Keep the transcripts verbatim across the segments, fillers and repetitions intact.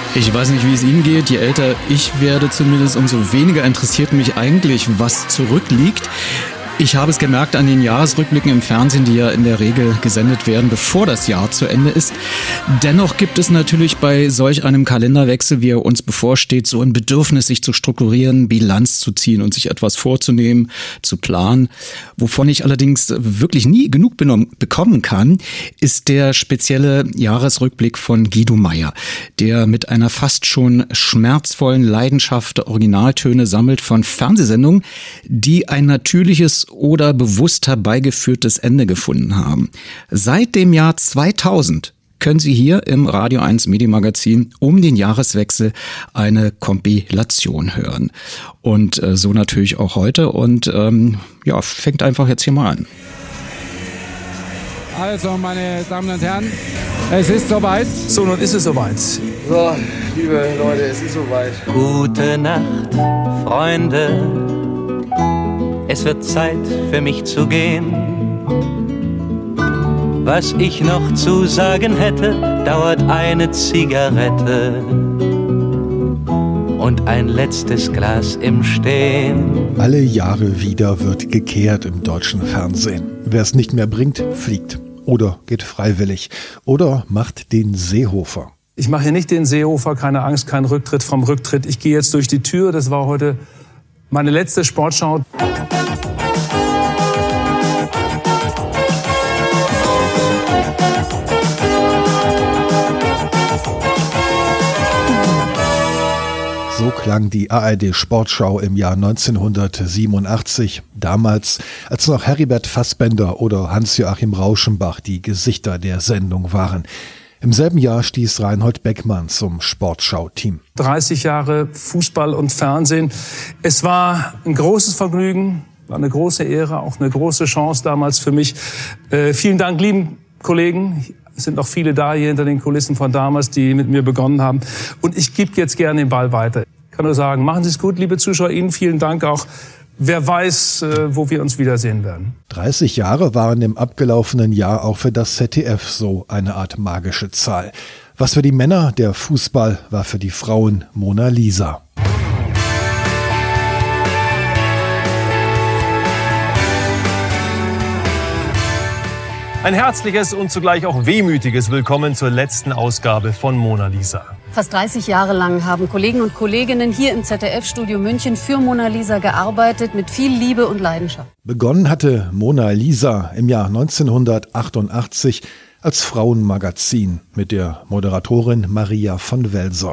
Ich weiß nicht, wie es Ihnen geht. Je älter ich werde zumindest, umso weniger interessiert mich eigentlich, was zurückliegt. Ich habe es gemerkt an den Jahresrückblicken im Fernsehen, die ja in der Regel gesendet werden, bevor das Jahr zu Ende ist. Dennoch gibt es natürlich bei solch einem Kalenderwechsel, wie er uns bevorsteht, so ein Bedürfnis, sich zu strukturieren, Bilanz zu ziehen und sich etwas vorzunehmen, zu planen. Wovon ich allerdings wirklich nie genug bekommen kann, ist der spezielle Jahresrückblick von Guido Meyer, der mit einer fast schon schmerzvollen Leidenschaft Originaltöne sammelt von Fernsehsendungen, die ein natürliches oder bewusst herbeigeführtes Ende gefunden haben. Seit dem Jahr zweitausend können Sie hier im Radio eins Medienmagazin um den Jahreswechsel eine Kompilation hören. Und äh, so natürlich auch heute. Und ähm, ja, fängt einfach jetzt hier mal an. Also, meine Damen und Herren, es ist soweit. So, nun ist es soweit. So, liebe Leute, es ist soweit. Gute Nacht, Freunde. Es wird Zeit für mich zu gehen. Was ich noch zu sagen hätte, dauert eine Zigarette und ein letztes Glas im Stehen. Alle Jahre wieder wird gekehrt im deutschen Fernsehen. Wer es nicht mehr bringt, fliegt. Oder geht freiwillig. Oder macht den Seehofer. Ich mache hier nicht den Seehofer, keine Angst, kein Rücktritt vom Rücktritt. Ich gehe jetzt durch die Tür. Das war heute meine letzte Sportschau. So klang die A R D-Sportschau im Jahr neunzehnhundertsiebenundachtzig, damals, als noch Heribert Fassbender oder Hans-Joachim Rauschenbach die Gesichter der Sendung waren. Im selben Jahr stieß Reinhold Beckmann zum Sportschau-Team. dreißig Jahre Fußball und Fernsehen. Es war ein großes Vergnügen, war eine große Ehre, auch eine große Chance damals für mich. Äh, vielen Dank, lieben Kollegen. Es sind noch viele da hier hinter den Kulissen von damals, die mit mir begonnen haben. Und ich gebe jetzt gerne den Ball weiter. Ich kann nur sagen, machen Sie es gut, liebe Zuschauer. Ihnen vielen Dank auch. Wer weiß, wo wir uns wiedersehen werden. dreißig Jahre waren im abgelaufenen Jahr auch für das Z D F so eine Art magische Zahl. Was für die Männer der Fußball, war für die Frauen Mona Lisa. Ein herzliches und zugleich auch wehmütiges Willkommen zur letzten Ausgabe von Mona Lisa. Fast dreißig Jahre lang haben Kollegen und Kolleginnen hier im Z D F-Studio München für Mona Lisa gearbeitet, mit viel Liebe und Leidenschaft. Begonnen hatte Mona Lisa im Jahr neunzehnhundertachtundachtzig als Frauenmagazin mit der Moderatorin Maria von Welser.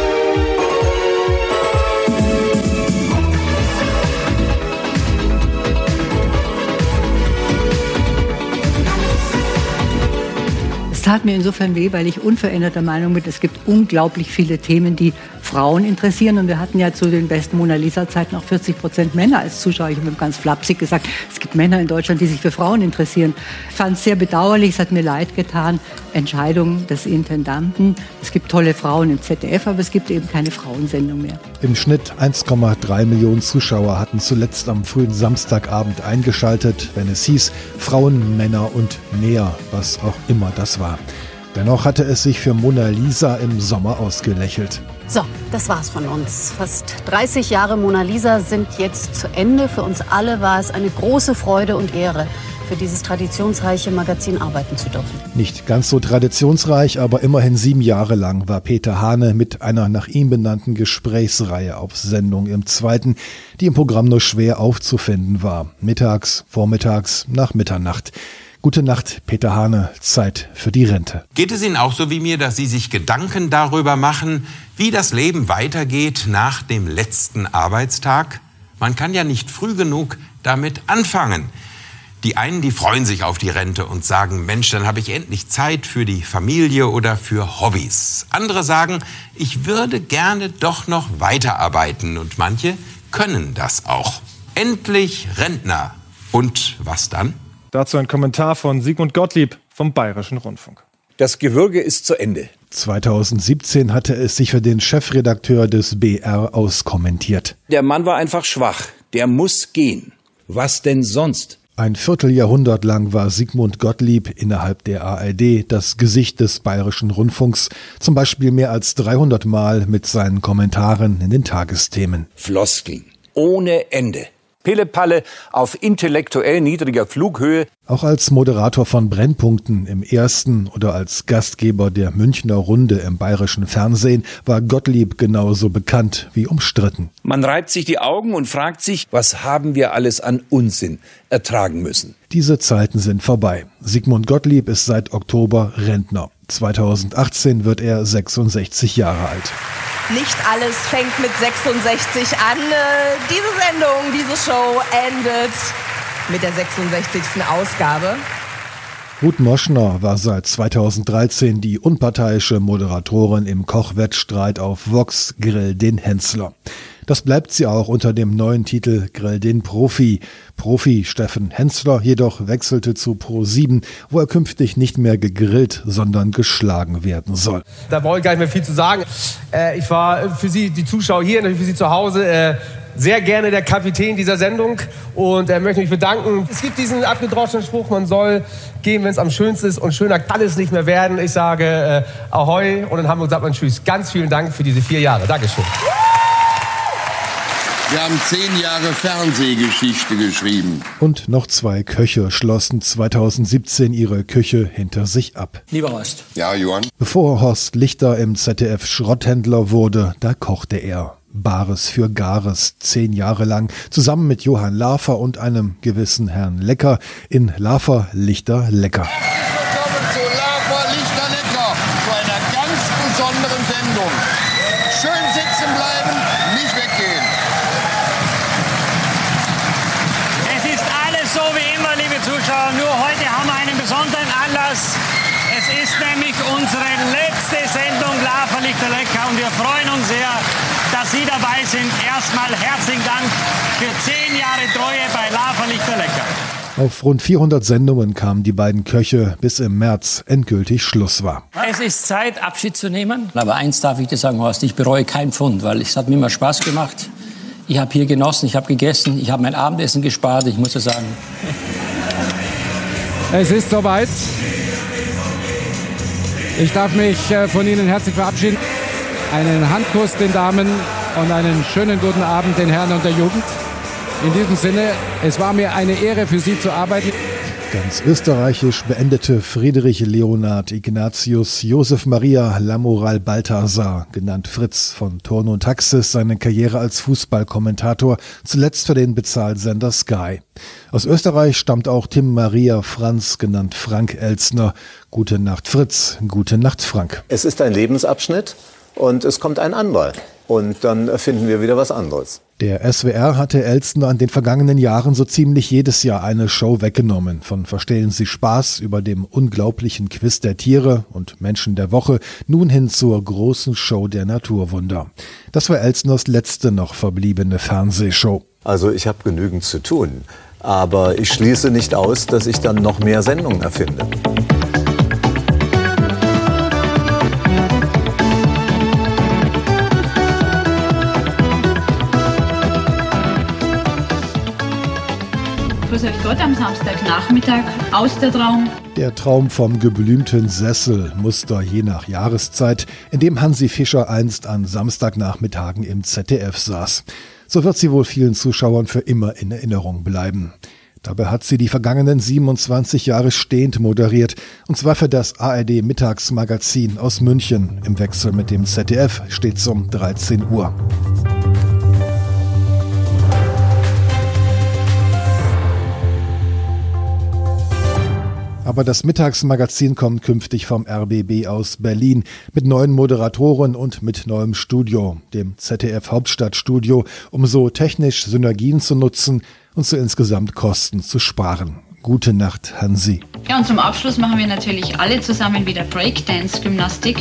Es tat mir insofern weh, weil ich unveränderter Meinung bin, es gibt unglaublich viele Themen, die Frauen interessieren. Und wir hatten ja zu den besten Mona Lisa-Zeiten auch vierzig Prozent Männer als Zuschauer. Ich habe ganz flapsig gesagt, es gibt Männer in Deutschland, die sich für Frauen interessieren. Ich fand es sehr bedauerlich, es hat mir leid getan. Entscheidung des Intendanten. Es gibt tolle Frauen im Z D F, aber es gibt eben keine Frauensendung mehr. Im Schnitt eins Komma drei Millionen Zuschauer hatten zuletzt am frühen Samstagabend eingeschaltet, wenn es hieß Frauen, Männer und mehr, was auch immer das war. Dennoch hatte es sich für Mona Lisa im Sommer ausgelächelt. So, das war's von uns. Fast dreißig Jahre Mona Lisa sind jetzt zu Ende. Für uns alle war es eine große Freude und Ehre, für dieses traditionsreiche Magazin arbeiten zu dürfen. Nicht ganz so traditionsreich, aber immerhin sieben Jahre lang war Peter Hane mit einer nach ihm benannten Gesprächsreihe auf Sendung im Zweiten, die im Programm nur schwer aufzufinden war. Mittags, vormittags, nach Mitternacht. Gute Nacht, Peter Hane, Zeit für die Rente. Geht es Ihnen auch so wie mir, dass Sie sich Gedanken darüber machen, wie das Leben weitergeht nach dem letzten Arbeitstag? Man kann ja nicht früh genug damit anfangen. Die einen, die freuen sich auf die Rente und sagen, Mensch, dann habe ich endlich Zeit für die Familie oder für Hobbys. Andere sagen, ich würde gerne doch noch weiterarbeiten. Und manche können das auch. Endlich Rentner. Und was dann? Dazu ein Kommentar von Sigmund Gottlieb vom Bayerischen Rundfunk. Das Gewürge ist zu Ende. zweitausendsiebzehn hatte es sich für den Chefredakteur des B R auskommentiert. Der Mann war einfach schwach. Der muss gehen. Was denn sonst? Ein Vierteljahrhundert lang war Sigmund Gottlieb innerhalb der A R D das Gesicht des Bayerischen Rundfunks, zum Beispiel mehr als dreihundert Mal mit seinen Kommentaren in den Tagesthemen. Floskeln ohne Ende. Pille-Palle auf intellektuell niedriger Flughöhe. Auch als Moderator von Brennpunkten im Ersten oder als Gastgeber der Münchner Runde im bayerischen Fernsehen war Gottlieb genauso bekannt wie umstritten. Man reibt sich die Augen und fragt sich, was haben wir alles an Unsinn ertragen müssen. Diese Zeiten sind vorbei. Sigmund Gottlieb ist seit Oktober Rentner. zweitausendachtzehn wird er sechsundsechzig Jahre alt. Nicht alles fängt mit sechsundsechzig an. Diese Sendung, diese Show endet mit der sechsundsechzigsten Ausgabe. Ruth Moschner war seit zweitausenddreizehn die unparteiische Moderatorin im Kochwettstreit auf Vox Grill den Hensler. Das bleibt sie auch unter dem neuen Titel Grill den Profi. Profi Steffen Hensler jedoch wechselte zu Pro sieben, wo er künftig nicht mehr gegrillt, sondern geschlagen werden soll. Da brauche ich gar nicht mehr viel zu sagen. Äh, ich war für Sie, die Zuschauer hier, natürlich für Sie zu Hause, äh, sehr gerne der Kapitän dieser Sendung und äh, möchte mich bedanken. Es gibt diesen abgedroschenen Spruch, man soll gehen, wenn es am schönsten ist, und schöner kann es nicht mehr werden. Ich sage äh, Ahoi, und in Hamburg sagt man Tschüss. Ganz vielen Dank für diese vier Jahre. Dankeschön. Wir haben zehn Jahre Fernsehgeschichte geschrieben. Und noch zwei Köche schlossen zweitausendsiebzehn ihre Küche hinter sich ab. Lieber Horst. Ja, Johann. Bevor Horst Lichter im Z D F Schrotthändler wurde, da kochte er. Bares für Gares, zehn Jahre lang, zusammen mit Johann Lafer und einem gewissen Herrn Lecker in Lafer, Lichter, Lecker. Willkommen zu Lafer, Lichter, Lecker, zu einer ganz besonderen Sendung. Schön sitzen bleiben, nicht weggehen. Es ist alles so wie immer, liebe Zuschauer, nur heute haben wir einen besonderen Anlass. Es ist nämlich unsere letzte Sendung Lafer, Lichter, Lecker, und wir freuen uns sehr, dass Sie dabei sind. Erstmal herzlichen Dank für zehn Jahre Treue bei Lafer, Lichter, Lecker. Auf rund vierhundert Sendungen kamen die beiden Köche, bis im März endgültig Schluss war. Es ist Zeit, Abschied zu nehmen. Aber eins darf ich dir sagen, Horst, ich bereue keinen Pfund, weil es hat mir immer Spaß gemacht. Ich habe hier genossen, ich habe gegessen, ich habe mein Abendessen gespart, ich muss ja sagen. Es ist soweit. Ich darf mich von Ihnen herzlich verabschieden. Einen Handkuss den Damen und einen schönen guten Abend den Herren und der Jugend. In diesem Sinne, es war mir eine Ehre, für Sie zu arbeiten. Ganz österreichisch beendete Friedrich Leonhard Ignatius Josef Maria Lamoral Balthasar, genannt Fritz von Turn und Taxis, seine Karriere als Fußballkommentator, zuletzt für den Bezahlsender Sky. Aus Österreich stammt auch Tim Maria Franz, genannt Frank Elstner. Gute Nacht Fritz, gute Nacht Frank. Es ist ein Lebensabschnitt und es kommt ein anderer. Und dann erfinden wir wieder was anderes. Der S W R hatte Elstner in den vergangenen Jahren so ziemlich jedes Jahr eine Show weggenommen. Von Verstehen Sie Spaß über dem unglaublichen Quiz der Tiere und Menschen der Woche nun hin zur großen Show der Naturwunder. Das war Elstners letzte noch verbliebene Fernsehshow. Also ich habe genügend zu tun. Aber ich schließe nicht aus, dass ich dann noch mehr Sendungen erfinde. Grüß euch Gott am Samstagnachmittag aus der Traum. Der Traum vom geblümten Sessel, Muster je nach Jahreszeit, in dem Hansi Fischer einst an Samstagnachmittagen im Z D F saß. So wird sie wohl vielen Zuschauern für immer in Erinnerung bleiben. Dabei hat sie die vergangenen siebenundzwanzig Jahre stehend moderiert, und zwar für das A R D-Mittagsmagazin aus München, im Wechsel mit dem Z D F stets um dreizehn Uhr. Aber das Mittagsmagazin kommt künftig vom R B B aus Berlin mit neuen Moderatoren und mit neuem Studio, dem Z D F Hauptstadtstudio, um so technisch Synergien zu nutzen und so insgesamt Kosten zu sparen. Gute Nacht, Hansi. Ja, und zum Abschluss machen wir natürlich alle zusammen wieder Breakdance-Gymnastik.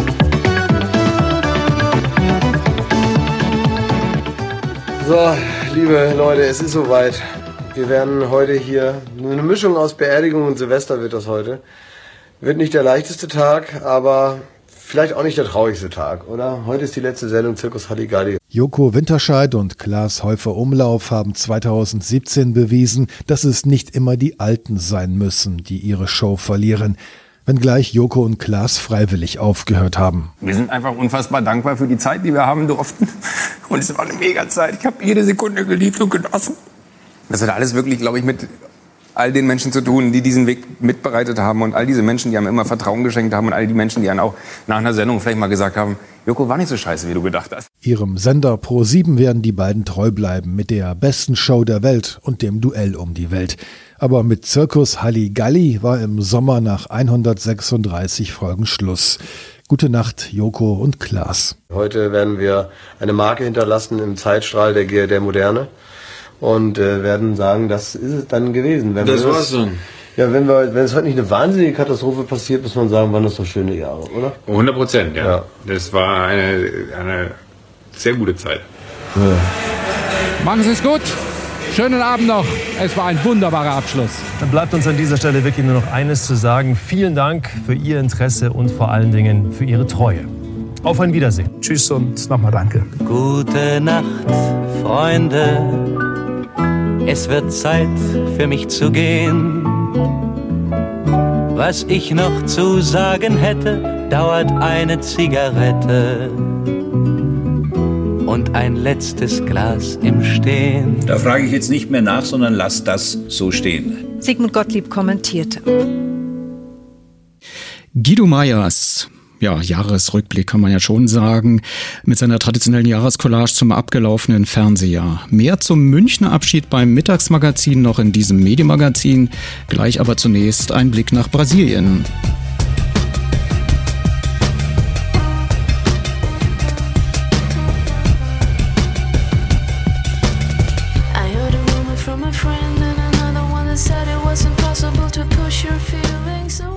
So, liebe Leute, es ist soweit. Wir werden heute hier, eine Mischung aus Beerdigung und Silvester wird das heute. Wird nicht der leichteste Tag, aber vielleicht auch nicht der traurigste Tag, oder? Heute ist die letzte Sendung Zirkus Halligalli. Joko Winterscheid und Klaas Häufer-Umlauf haben zweitausendsiebzehn bewiesen, dass es nicht immer die Alten sein müssen, die ihre Show verlieren. Wenngleich Joko und Klaas freiwillig aufgehört haben. Wir sind einfach unfassbar dankbar für die Zeit, die wir haben durften. Und es war eine Mega-Zeit. Ich habe jede Sekunde geliebt und genossen. Das hat alles wirklich, glaube ich, mit all den Menschen zu tun, die diesen Weg mitbereitet haben. Und all diese Menschen, die einem immer Vertrauen geschenkt haben. Und all die Menschen, die einem auch nach einer Sendung vielleicht mal gesagt haben, Joko war nicht so scheiße, wie du gedacht hast. Ihrem Sender Pro sieben werden die beiden treu bleiben mit der besten Show der Welt und dem Duell um die Welt. Aber mit Zirkus Halligalli war im Sommer nach hundertsechsunddreißig Folgen Schluss. Gute Nacht, Joko und Klaas. Heute werden wir eine Marke hinterlassen im Zeitstrahl der, der Moderne und äh, werden sagen, das ist es dann gewesen. Wenn das wir war's dann. Ja, wenn wir, wenn es heute nicht eine wahnsinnige Katastrophe passiert, muss man sagen, waren das doch schöne Jahre, oder? hundert Prozent, ja. ja. Das war eine, eine sehr gute Zeit. Ja. Machen Sie es gut. Schönen Abend noch. Es war ein wunderbarer Abschluss. Dann bleibt uns an dieser Stelle wirklich nur noch eines zu sagen. Vielen Dank für Ihr Interesse und vor allen Dingen für Ihre Treue. Auf ein Wiedersehen. Tschüss und nochmal danke. Gute Nacht, Freunde. Es wird Zeit für mich zu gehen. Was ich noch zu sagen hätte, dauert eine Zigarette und ein letztes Glas im Stehen. Da frage ich jetzt nicht mehr nach, sondern lass das so stehen. Sigmund Gottlieb kommentierte. Guido Meyers, ja, Jahresrückblick kann man ja schon sagen, mit seiner traditionellen Jahrescollage zum abgelaufenen Fernsehjahr. Mehr zum Münchner Abschied beim Mittagsmagazin noch in diesem Medienmagazin. Gleich aber zunächst ein Blick nach Brasilien. From a friend and another one that said it was impossible to push your feelings away.